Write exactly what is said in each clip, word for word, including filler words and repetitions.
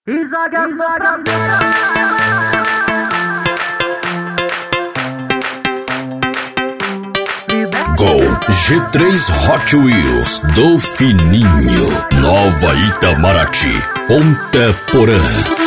E joga a mão pra fora. Gol G três Hot Wheels do Fininho, Nova Itamaraty, Ponta Porã.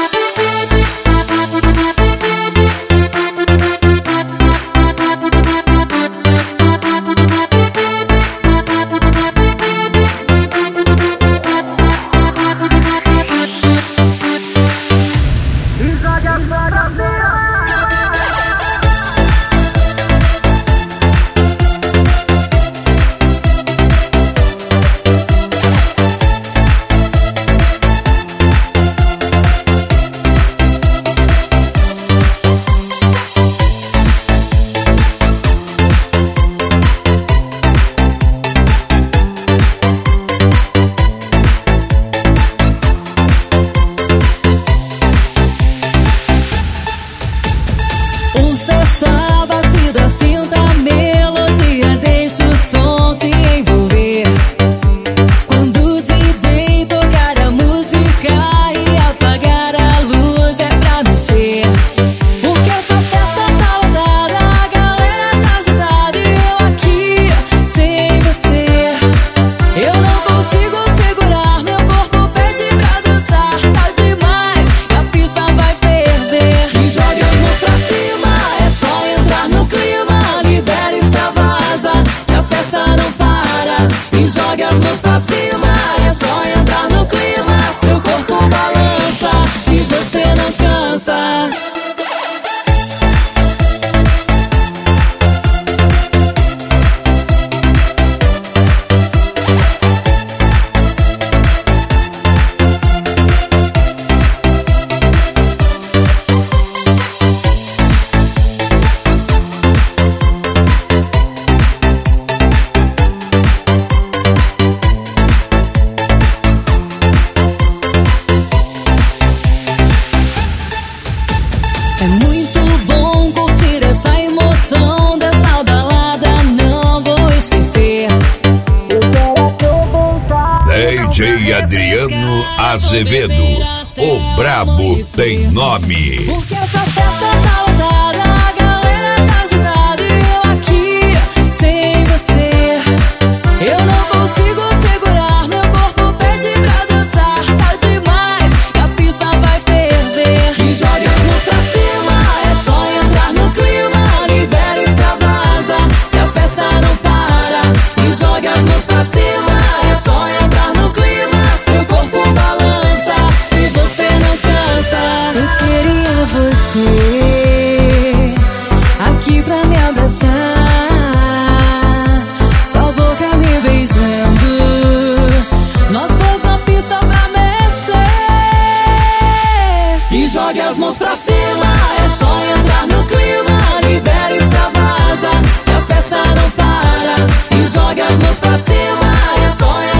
Jogue as mãos pra cima, é só entrar no clima. Seu corpo balança e você não cansa. É muito bom curtir essa emoção dessa balada, não vou esquecer. D J Adriano Azevedo, o brabo tem nome. Porque essa festa tá lotada, a galera tá agitada e eu aqui sem você. Eu não consigo segurar, meu corpo pede pra dançar. Tá demais, e a pista vai ferver. E jogue as mãos pra cima, é só entrar no clima. Libera e extravasa, que a festa não para. E jogue as mãos pra cima, é só entrar no clima. Seu corpo balança e você não cansa. Eu queria você aqui pra me abraçar, sua boca me beijando, nós dois na pista pra mexer. E jogue as mãos pra cima, é só entrar no clima. Libera e extravasa, que a festa não para. E jogue as mãos pra cima, é só entrar